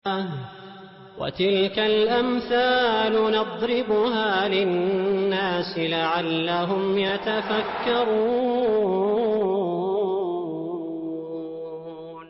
وتلك الأمثال نضربها للناس لعلهم يتفكرون.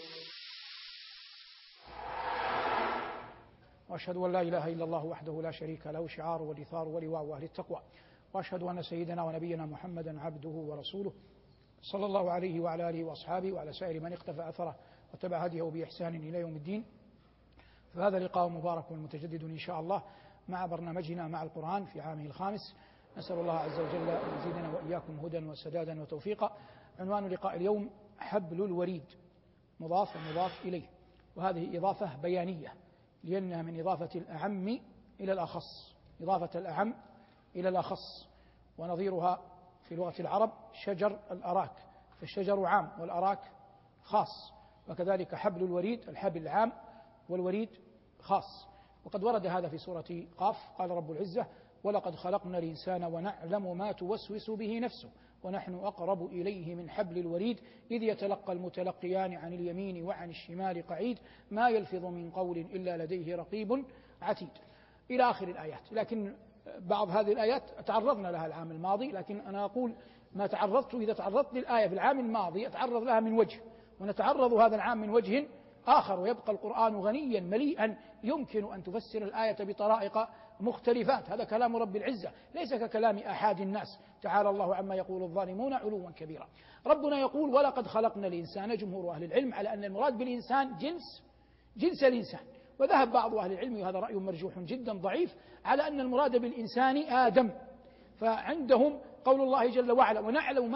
وأشهد أن لا إله إلا الله وحده لا شريك له شعار والإثار ولواء أهل التقوى، وأشهد أن سيدنا ونبينا محمدا عبده ورسوله صلى الله عليه وعلى آله وأصحابه وعلى سائر من اقتفى أثره واتبع هديه بإحسان إلى يوم الدين. فهذا لقاء مبارك متجدد إن شاء الله مع برنامجنا مع القرآن في عامه الخامس. نسأل الله عز وجل أن يزيدنا وإياكم هدى وسدادا وتوفيقا. عنوان لقاء اليوم حبل الوريد، مضاف ومضاف إليه، وهذه إضافة بيانية لأنها من إضافة الأعم إلى الأخص، إضافة الأعم إلى الأخص، ونظيرها في لغة العرب شجر الأراك، فالشجر عام والأراك خاص، وكذلك حبل الوريد الحبل العام والوريد خاص. وقد ورد هذا في سورة قاف، قال رب العزة: ولقد خلقنا الإنسان ونعلم ما توسوس به نفسه ونحن أقرب إليه من حبل الوريد إذ يتلقى المتلقيان عن اليمين وعن الشمال قعيد ما يلفظ من قول إلا لديه رقيب عتيد، إلى آخر الآيات. لكن بعض هذه الآيات تعرضنا لها العام الماضي، لكن أنا أقول ما تعرضت، إذا تعرضت للآية في العام الماضي أتعرض لها من وجه، ونتعرض هذا العام من وجه آخر، ويبقى القرآن غنيا مليئا يمكن أن تفسر الآية بطرائق مختلفات. هذا كلام رب العزة ليس ككلام أحد الناس، تعالى الله عما يقول الظالمون علوا كبيرا. ربنا يقول: ولقد خلقنا الإنسان. جمهور أهل العلم على أن المراد بالإنسان جنس الإنسان، وذهب بعض أهل العلم، وهذا رأي مرجوح جدا ضعيف، على أن المراد بالإنسان آدم. فعندهم قول الله جل وعلا: ونعلم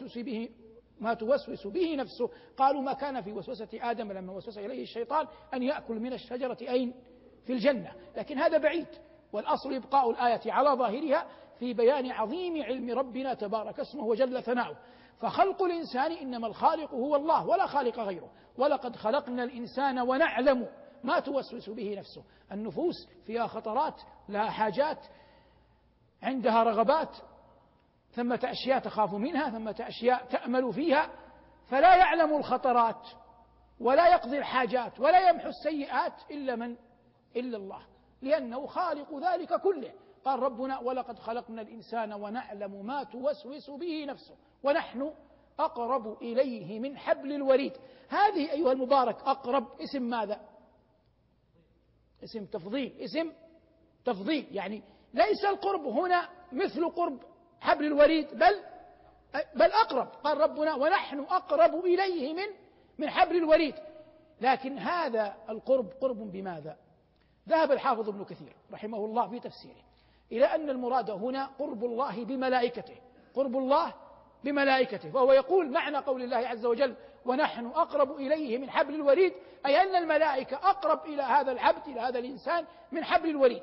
ما توسوس به نفسه، قالوا ما كان في وسوسة آدم لما وسوس إليه الشيطان أن يأكل من الشجرة أين؟ في الجنة، لكن هذا بعيد، والأصل إبقاء الآية على ظاهرها في بيان عظيم علم ربنا تبارك اسمه وجل ثناؤه. فخلق الإنسان إنما الخالق هو الله ولا خالق غيره. ولقد خلقنا الإنسان ونعلم ما توسوس به نفسه. النفوس فيها خطرات، لها حاجات، عندها رغبات، ثمة أشياء تخاف منها، ثمة أشياء تأمل فيها، فلا يعلم الخطرات ولا يقضي الحاجات ولا يمحو السيئات إلا الله، لأنه خالق ذلك كله. قال ربنا: ولقد خلقنا الإنسان ونعلم ما توسوس به نفسه ونحن أقرب إليه من حبل الوريد. هذه أيها المبارك أقرب اسم ماذا؟ اسم تفضيل، يعني ليس القرب هنا مثل قرب حبل الوريد، بل أقرب. قال ربنا: ونحن أقرب إليه من حبل الوريد. لكن هذا القرب قرب بماذا؟ ذهب الحافظ ابن كثير رحمه الله في تفسيره إلى أن المراد هنا قرب الله بملائكته، فهو يقول معنى قول الله عز وجل: ونحن أقرب إليه من حبل الوريد، أي أن الملائكة أقرب إلى هذا العبد، إلى هذا الإنسان، من حبل الوريد.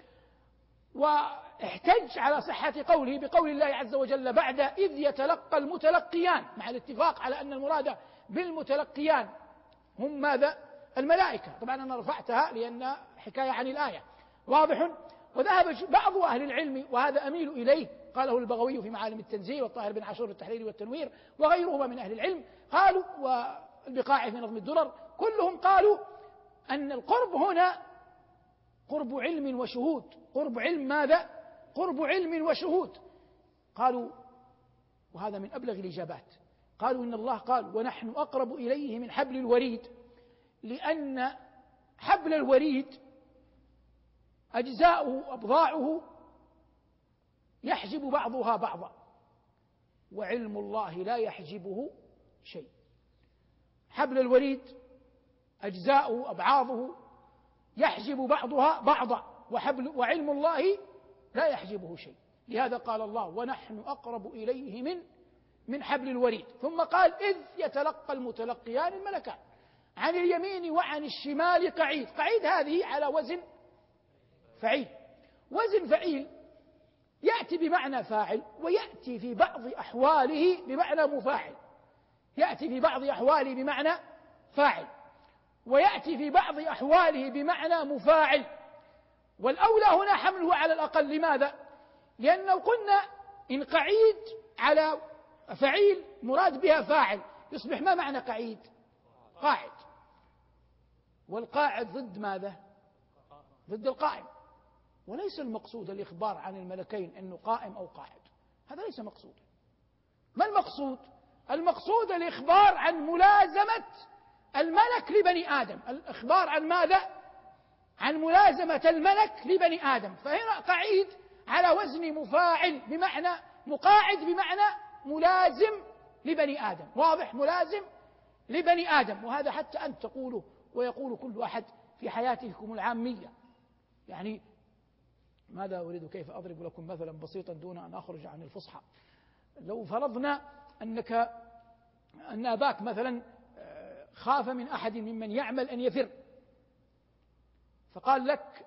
واحتج على صحة قوله بقول الله عز وجل بعد: إذ يتلقى المتلقيان، مع الاتفاق على أن المراد بالمتلقيان هم ماذا؟ الملائكة. طبعا أنا رفعتها لأن حكاية عن الآية، واضح. وذهب بعض أهل العلم، وهذا أميل إليه، قاله البغوي في معالم التنزيل، والطاهر بن عاشور في التحرير والتنوير، وغيرهما من أهل العلم، قالوا، والبقاعي في نظم الدرر، كلهم قالوا أن القرب هنا قرب علم وشهود. قرب علم ماذا؟ قرب علم وشهود. قالوا، وهذا من أبلغ الإجابات، قالوا إن الله قال: ونحن أقرب إليه من حبل الوريد، لأن حبل الوريد أجزاؤه أبضاعه يحجب بعضها بعضا، وعلم الله لا يحجبه شيء. حبل الوريد أجزاؤه أبعاضه يحجب بعضها بعضا، وعلم الله لا يحجبه شيء. لهذا قال الله: ونحن أقرب إليه من حبل الوريد. ثم قال: إذ يتلقى المتلقيان الملكان عن اليمين وعن الشمال قعيد. قعيد هذه على وزن فعيل. وزن فعيل يأتي بمعنى فاعل، ويأتي في بعض أحواله بمعنى مفاعل. يأتي في بعض أحواله بمعنى فاعل، ويأتي في بعض أحواله بمعنى مفاعل، والأولى هنا حمله على الأقل. لماذا؟ لأنه قلنا إن قعيد على فعيل مراد بها فاعل، يصبح ما معنى قعيد؟ قاعد. والقاعد ضد ماذا؟ ضد القائم. وليس المقصود الإخبار عن الملكين أنه قائم أو قاعد، هذا ليس مقصودا. ما المقصود؟ المقصود الإخبار عن ملازمة الملك لبني آدم. الإخبار عن ماذا؟ عن ملازمة الملك لبني آدم. فهنا قعيد على وزن مفاعل، بمعنى مقاعد بمعنى ملازم لبني آدم. واضح؟ ملازم لبني آدم. وهذا حتى أنت تقوله ويقول كل أحد في حياتكم العامية. يعني ماذا أريد كيف أضرب لكم مثلا بسيطا دون أن أخرج عن الفصحى. لو فرضنا أن أباك مثلا خاف من أحد ممن يعمل أن يفر، فقال لك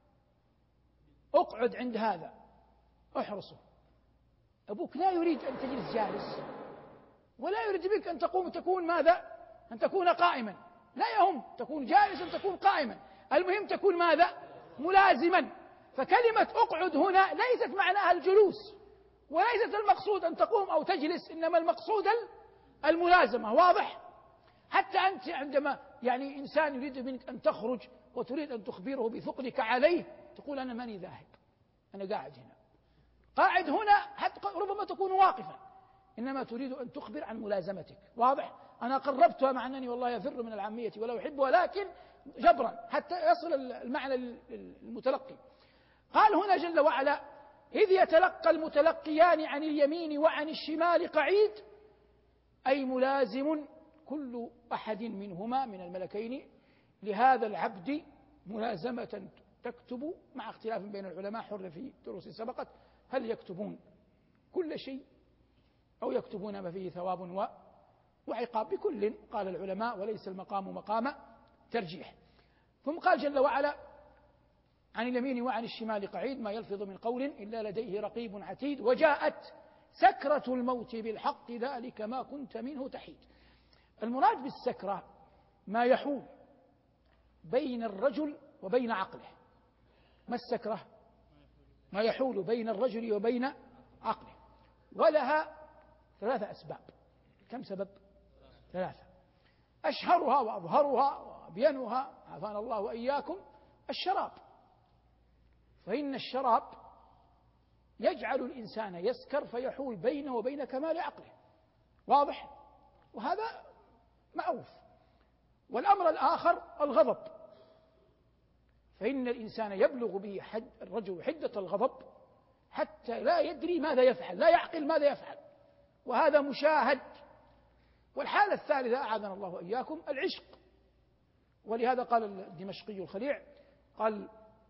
اقعد عند هذا احرسه. أبوك لا يريد أن تجلس جالس، ولا يريد بك أن تكون ماذا؟ أن تكون قائما. لا يهم تكون جالسا تكون قائما، المهم تكون ماذا؟ ملازما. فكلمة اقعد هنا ليست معناها الجلوس، وليست المقصود أن تقوم أو تجلس، إنما المقصود الملازمة. واضح؟ حتى أنت عندما يعني إنسان يريد منك أن تخرج وتريد أن تخبره بثقلك عليه، تقول أنا ماني ذاهب، أنا قاعد هنا. قاعد هنا حتى ربما تكون واقفا، إنما تريد أن تخبر عن ملازمتك. واضح؟ أنا قربتها مع أنني والله يفر من العامية ولا أحبها، لكن جبرا حتى يصل المعنى المتلقي. قال هنا جل وعلا إذ يتلقى المتلقيان عن اليمين وعن الشمال قعيد، أي ملازم كل أحد منهما من الملكين لهذا العبد ملازمة تكتب، مع اختلاف بين العلماء حر في دروس سبقت، هل يكتبون كل شيء أو يكتبون ما فيه ثواب وعقاب؟ بكل قال العلماء، وليس المقام مقام ترجيح. ثم قال جل وعلا عن اليمين وعن الشمال قعيد، ما يلفظ من قول إلا لديه رقيب عتيد، وجاءت سكرة الموت بالحق ذلك ما كنت منه تحيد. المراد بالسكرة ما يحول بين الرجل وبين عقله. ما السكرة؟ ما يحول بين الرجل وبين عقله، ولها 3 أسباب. كم سبب؟ 3. أشهرها وأظهرها وأبينها عافانا الله وإياكم الشراب. فإن الشراب يجعل الإنسان يسكر فيحول بينه وبين كمال عقله. واضح؟ وهذا معروف. والأمر الآخر الغضب، فإن الإنسان يبلغ به الرجل حدة الغضب حتى لا يدري ماذا يفعل، لا يعقل ماذا يفعل، وهذا مشاهد. والحالة الثالثة أعاذنا الله وإياكم العشق. ولهذا قال الدمشقي الخليع قال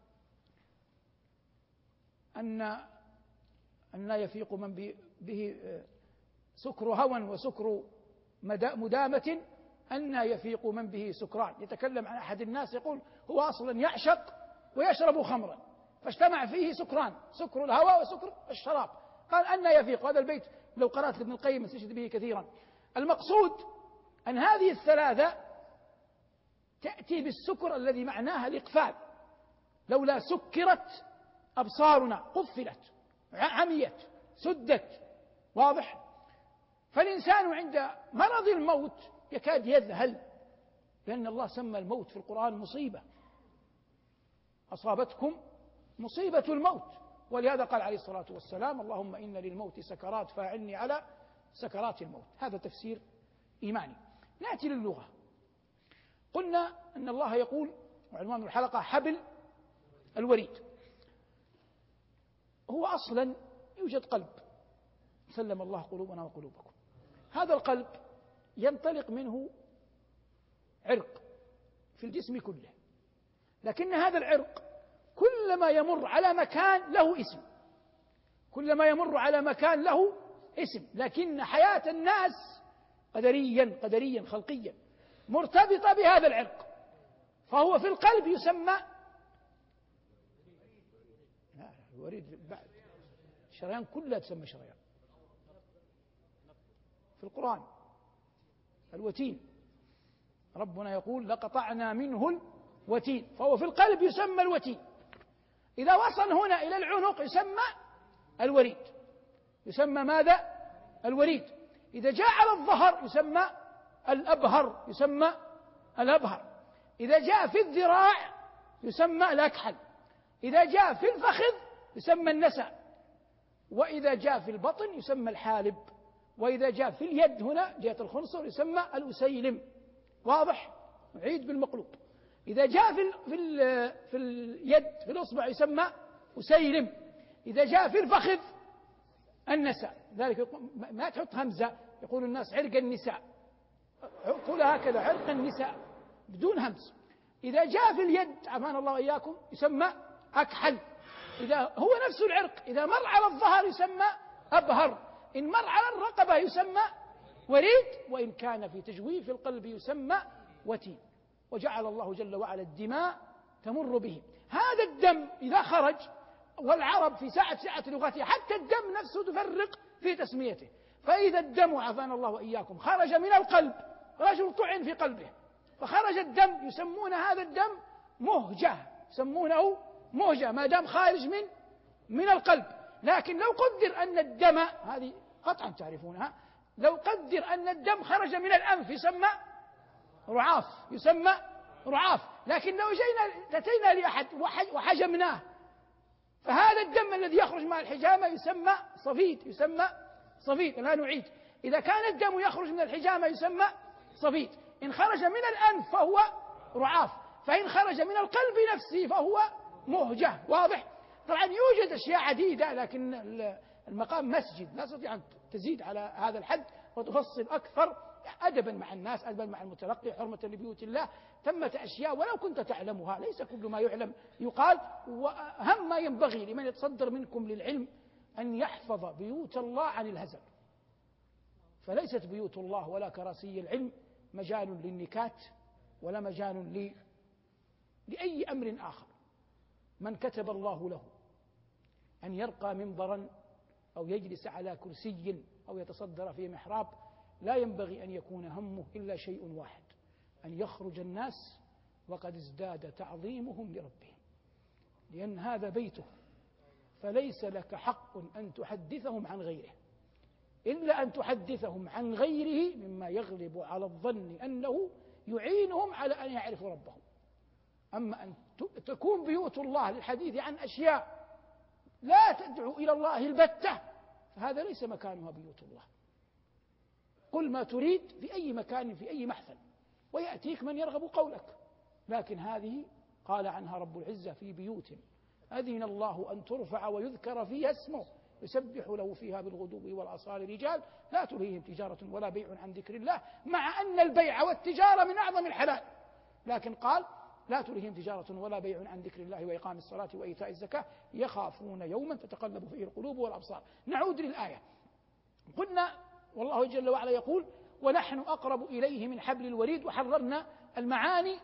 أن يفيق من به سكر هوى وسكر مدامة، أن يفيق من به سكران. يتكلم عن أحد الناس يقول هو أصلا يعشق ويشرب خمرا، فاجتمع فيه سكران، سكر الهوى وسكر الشراب. قال أن يفيق. هذا البيت لو قرأت ابن القيم استشهد به كثيرا. المقصود أن هذه الثلاثة تأتي بالسكر الذي معناها الإقفال. لولا سكرت أبصارنا قفلت عميت سدت. واضح؟ فالإنسان عند مرض الموت يكاد يذهل، لأن الله سمى الموت في القرآن مصيبة، أصابتكم مصيبة الموت. ولهذا قال عليه الصلاة والسلام اللهم إن للموت سكرات فاعني على سكرات الموت. هذا تفسير إيماني. نأتي للغة. قلنا أن الله يقول، وعنوان الحلقة حبل الوريد. هو أصلا يوجد قلب، سلم الله قلوبنا وقلوبكم. هذا القلب ينطلق منه عرق في الجسم كله، لكن هذا العرق كلما يمر على مكان له اسم، كلما يمر على مكان له اسم. لكن حياة الناس قدريا خلقيا مرتبطة بهذا العرق، فهو في القلب يسمى الوريد. بعد الشريان كلها تسمى شريان في القرآن. الوتين ربنا يقول لقطعنا منه الوتين، فهو في القلب يسمى الوتين. إذا وصل هنا إلى العنق يسمى الوريد. يسمى ماذا؟ الوريد. إذا جاء على الظهر يسمى الأبهر، يسمى الأبهر. إذا جاء في الذراع يسمى الأكحل، إذا جاء في الفخذ يسمى النسا، وإذا جاء في البطن يسمى الحالب، وإذا جاء في اليد هنا جهة الخنصر يسمى الأسيلم. واضح؟ نعيد بالمقلوب. إذا جاء في اليد في الإصبع يسمى أسيلم، إذا جاء في الفخذ النسا. ذلك ما تحط همزة، يقول الناس عرق النساء، قولها هكذا عرق النساء بدون همز. إذا جاء في اليد عافانا الله وإياكم يسمى أكحل، إذا هو نفس العرق، إذا مر على الظهر يسمى أبهر، إن مر على الرقبة يسمى وريد، وإن كان في تجويف القلب يسمى وتين. وجعل الله جل وعلا الدماء تمر به. هذا الدم إذا خرج، والعرب في سعة لغتها حتى الدم نفسه تفرق في تسميته، فإذا الدم عافانا الله وإياكم خرج من القلب، رجل طعن في قلبه فخرج الدم، يسمون هذا الدم مهجة، يسمونه مهجة ما دام خارج من القلب. لكن لو قدر أن الدم، هذه قطعا تعرفونها، لو قدر أن الدم خرج من الأنف يسمى رعاف، يسمى رعاف. لكن لو أتينا لأحد وحجمناه، فهذا الدم الذي يخرج مع الحجامة يسمى صفيد، يسمى صفيد. لا نعيد، إذا كان الدم يخرج من الحجامة يسمى صفيد، إن خرج من الأنف فهو رعاف، فإن خرج من القلب نفسه فهو مهجة. واضح؟ طبعا يوجد أشياء عديدة، لكن المقام مسجد لا تستطيع أن تزيد على هذا الحد وتفصل أكثر، أدبا مع الناس، أدبا مع المتلقي، حرمة لبيوت الله. ثمة أشياء ولو كنت تعلمها، ليس كل ما يعلم يقال. وأهم ما ينبغي لمن يتصدر منكم للعلم أن يحفظ بيوت الله عن الهزل، فليست بيوت الله ولا كراسي العلم مجال للنكات ولا مجال لأي أمر آخر. من كتب الله له أن يرقى منبرا أو يجلس على كرسي أو يتصدر في محراب، لا ينبغي أن يكون همه إلا شيء واحد: أن يخرج الناس وقد ازداد تعظيمهم لربهم، لأن هذا بيته، فليس لك حق أن تحدثهم عن غيره إلا أن تحدثهم عن غيره مما يغلب على الظن أنه يعينهم على أن يعرفوا ربهم. أما أن تكون بيوت الله للحديث عن أشياء لا تدعو إلى الله البتة، فهذا ليس مكانها بيوت الله. قل ما تريد في أي مكان في أي محفل ويأتيك من يرغب قولك، لكن هذه قال عنها رب العزة: في بيوت أذن الله أن ترفع ويذكر فيها اسمه يسبح له فيها بالغدو والآصال رجال لا تلهيهم تجارة ولا بيع عن ذكر الله، مع أن البيع والتجارة من أعظم الحلال، لكن قال لا تلهيهم تجارة ولا بيع عن ذكر الله وإقام الصلاة وإيتاء الزكاة يخافون يوما تتقلب فيه القلوب والأبصار. نعود للآية. قلنا والله جل وعلا يقول: ونحن أقرب إليه من حبل الوريد، وحررنا المعاني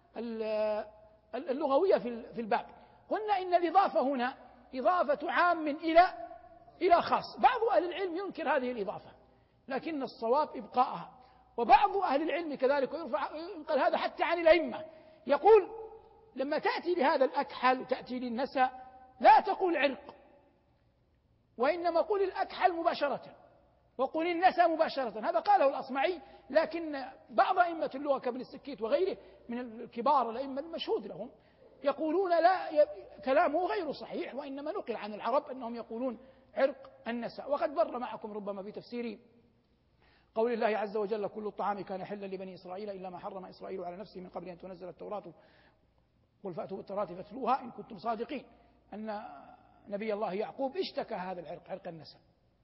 اللغوية في الباب. قلنا إن الإضافة هنا إضافة عام إلى خاص. بعض أهل العلم ينكر هذه الإضافة، لكن الصواب إبقاءها، وبعض أهل العلم كذلك ينقل هذا حتى عن الأئمة، يقول لما تأتي لهذا الأكحل وتأتي للنسا لا تقول عرق، وإنما قل الأكحل مباشرة وقل النسا مباشرة. هذا قاله الأصمعي، لكن بعض أئمة اللغة كابن السكيت وغيره من الكبار الأئمة المشهود لهم يقولون لا، كلامه غير صحيح، وإنما نقل عن العرب أنهم يقولون عرق النسا. وقد مر معكم ربما في تفسير قول الله عز وجل: كل الطعام كان حلا لبني إسرائيل إلا ما حرم إسرائيل على نفسه من قبل أن تنزل التوراة قل فأتوا بالتوراة فاتلوها إن كنتم صادقين. أن نبي الله يعقوب اشتكى هذا العرق، عرق النسا،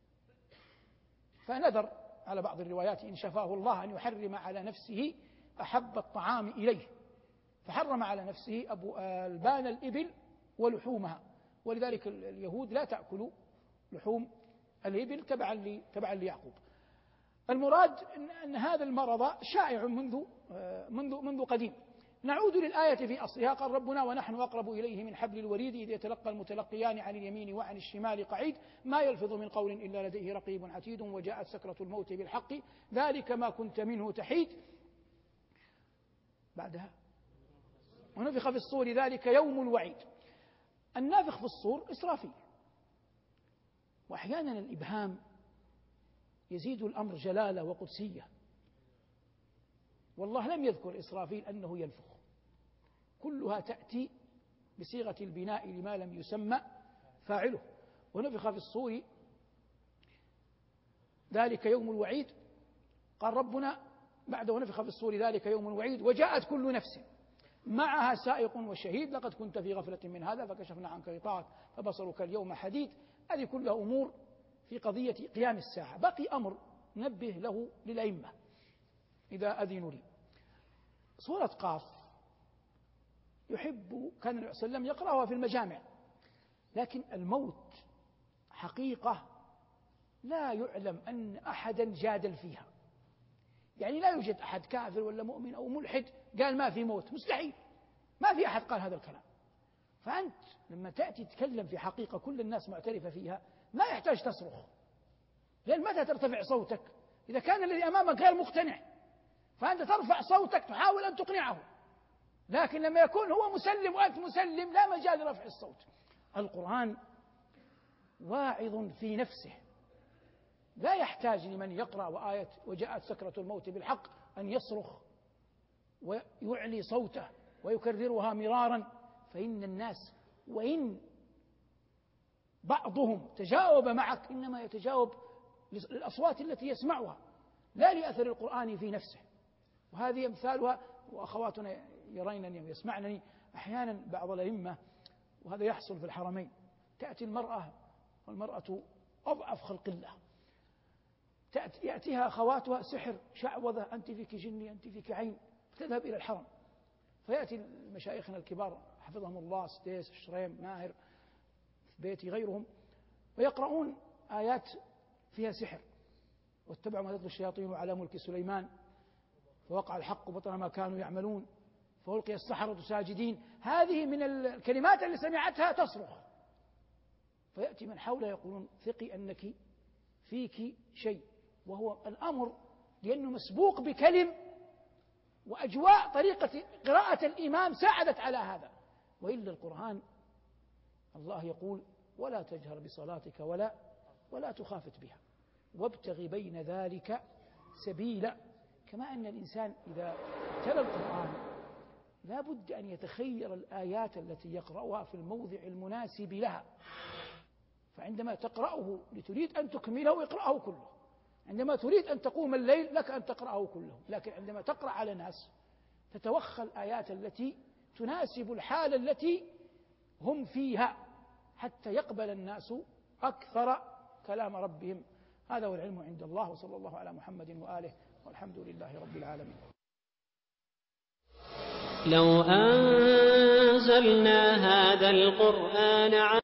فنذر على بعض الروايات إن شفاه الله أن يحرم على نفسه أحب الطعام إليه، فحرم على نفسه ألبان الإبل ولحومها، ولذلك اليهود لا تأكل لحوم الإبل تبعا ليعقوب. المراد أن هذا المرض شائع منذ قديم. نعود للآية في أصلها. قال ربنا: ونحن أقرب إليه من حبل الوريد إذ يتلقى المتلقيان عن اليمين وعن الشمال قعيد ما يلفظ من قول إلا لديه رقيب عتيد وجاءت سكرة الموت بالحق ذلك ما كنت منه تحيد. بعدها: ونفخ في الصور ذلك يوم الوعيد. النافخ في الصور إسرافيل، وأحيانا الإبهام يزيد الأمر جلالة وقدسية، والله لم يذكر إسرافيل أنه ينفخ، كلها تأتي بصيغة البناء لما لم يسمى فاعله. ونفخ في الصور ذلك يوم الوعيد، قال ربنا بعد ونفخ في الصور ذلك يوم الوعيد وجاءت كل نفس معها سائق وشهيد لقد كنت في غفلة من هذا فكشفنا عنك غطاءك فبصرك اليوم حديد. هذه كلها أمور في قضية قيام الساعة. بقي أمر نبه له للأئمة إذا أذنوا لي. سورة قاف كان النبي صلى الله عليه وسلم يقرأها في المجامع، لكن الموت حقيقة لا يعلم أن أحدا جادل فيها. يعني لا يوجد أحد كافر ولا مؤمن أو ملحد قال ما في موت، مستحيل، ما في أحد قال هذا الكلام. فأنت لما تأتي تتكلم في حقيقة كل الناس معترفة فيها ما يحتاج تصرخ، لأن متى ترتفع صوتك؟ إذا كان الذي أمامك غير مقتنع، فأنت ترفع صوتك تحاول أن تقنعه. لكن لما يكون هو مسلم وأنت مسلم لا مجال لرفع الصوت. القرآن واعظ في نفسه، لا يحتاج لمن يقرأ وآية وجاءت سكرة الموت بالحق أن يصرخ ويعلي صوته ويكررها مرارا. فإن الناس وإن بعضهم تجاوب معك إنما يتجاوب للأصوات التي يسمعها لا لأثر القرآن في نفسه. وهذه أمثالها، وأخواتنا يرينني ويسمعنني أحيانا بعض الأئمة، وهذا يحصل في الحرمين، تأتي المرأة والمرأة أضعف خلق الله، يأتيها أخواتها سحر شعوذة، أنت فيك جني أنت فيك عين، تذهب إلى الحرم. فيأتي مشايخنا الكبار حفظهم الله سديس الشريم ماهر في بيتي غيرهم ويقرؤون آيات فيها سحر، واتبعوا ما تتلو الشياطين على ملك سليمان فوقع الحق وبطل ما كانوا يعملون فألقي السحرة ساجدين. هذه من الكلمات اللي سمعتها تصرخ، فيأتي من حولها يقولون ثقي أنك فيك شيء، وهو الأمر لأنه مسبوق بكلم وأجواء طريقة قراءة الإمام ساعدت على هذا. وإلا القرآن الله يقول ولا تجهر بصلاتك ولا تخافت بها وابتغ بين ذلك سبيلا. كما أن الإنسان إذا تلا القرآن لا بد أن يتخير الآيات التي يقرأها في الموضع المناسب لها. فعندما تقرأه لتريد أن تكمله اقرأه كله، عندما تريد أن تقوم الليل لك أن تقرأه كله، لكن عندما تقرأ على الناس تتوخى الآيات التي تناسب الحالة التي هم فيها حتى يقبل الناس أكثر كلام ربهم. هذا هو العلم عند الله، وصلى الله على محمد وآله والحمد لله رب العالمين. لو أنزلنا هذا القرآن